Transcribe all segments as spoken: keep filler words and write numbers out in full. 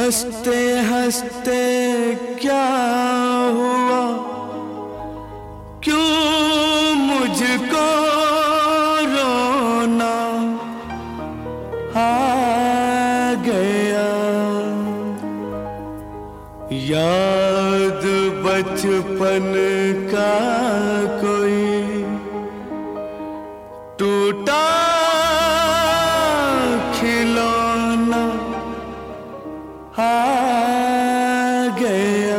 हंसते हंसते क्या हुआ, क्यों मुझको रोना आ गया। याद बचपन का कोई टूटा खिलौना आ गया।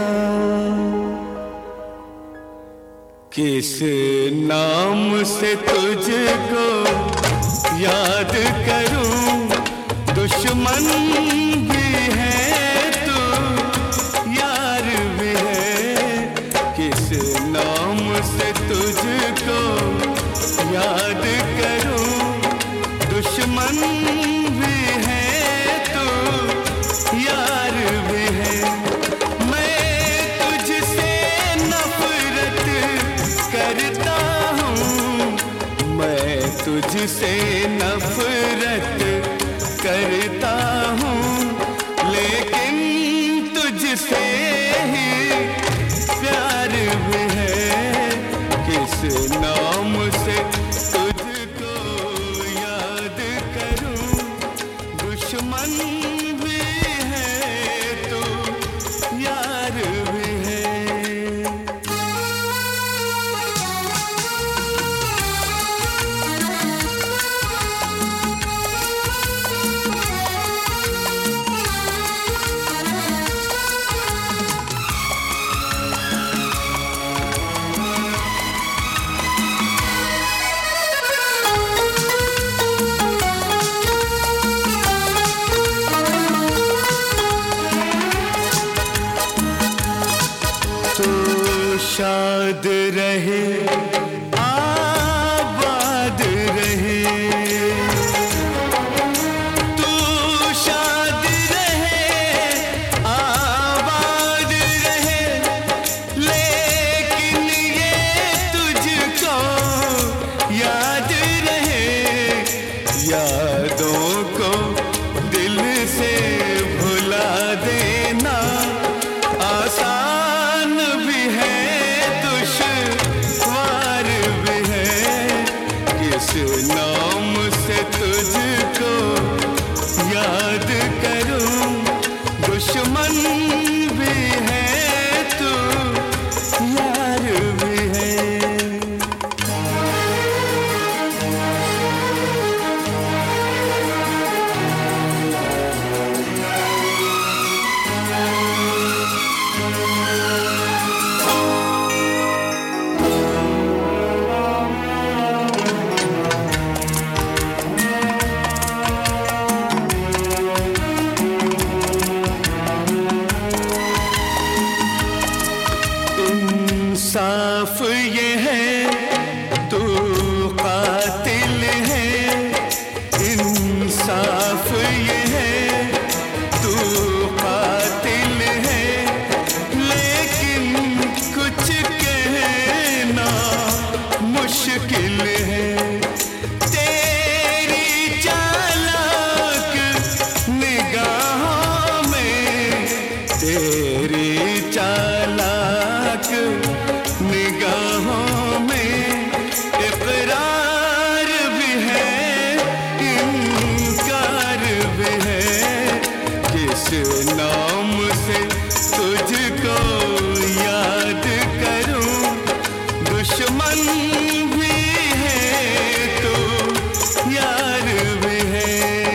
किस नाम से तुझको याद करूं, दुश्मन भी है तू यार भी है। किस नाम से तुझको याद करूं, दुश्मन भी है तू यार भी है। मैं तुझसे नफरत करता हूँ, मैं तुझसे नफरत करता हूँ, लेकिन तुझसे ही प्यार भी है। किस नाम से तुझको याद करूं, दुश्मन भी है तू यार भी है। तू शाद रहे आबाद रहे, तू शाद रहे आबाद रहे, लेकिन ये तुझको याद रहे। यादों को दिल से भुला देना आसान भी है, दुश्वार भी है। किस नाम से तुझको याद करूं, दुश्मन भी है तू यार भी है। इंसाफ ये है तू कातिल है, इंसाफ ये है तू कातिल है, लेकिन कुछ कहना मुश्किल है। तेरी चालाक निगाहों में, तेरी चालाक निगाहों में इकरार भी है, इनकार भी है। किस नाम से तुझको याद करूं, दुश्मन भी है तो यार भी है।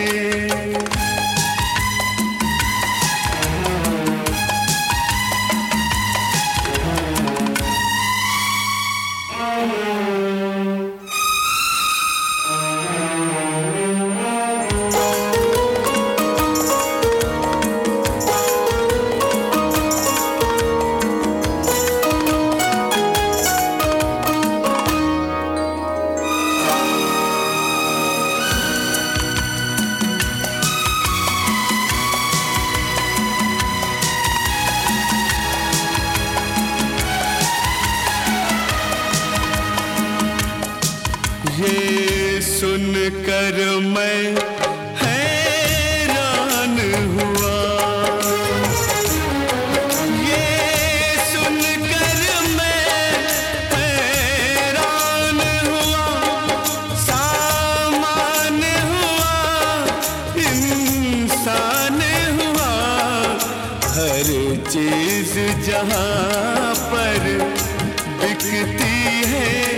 ये सुनकर मैं हैरान हुआ, चीज जहां पर बिकती है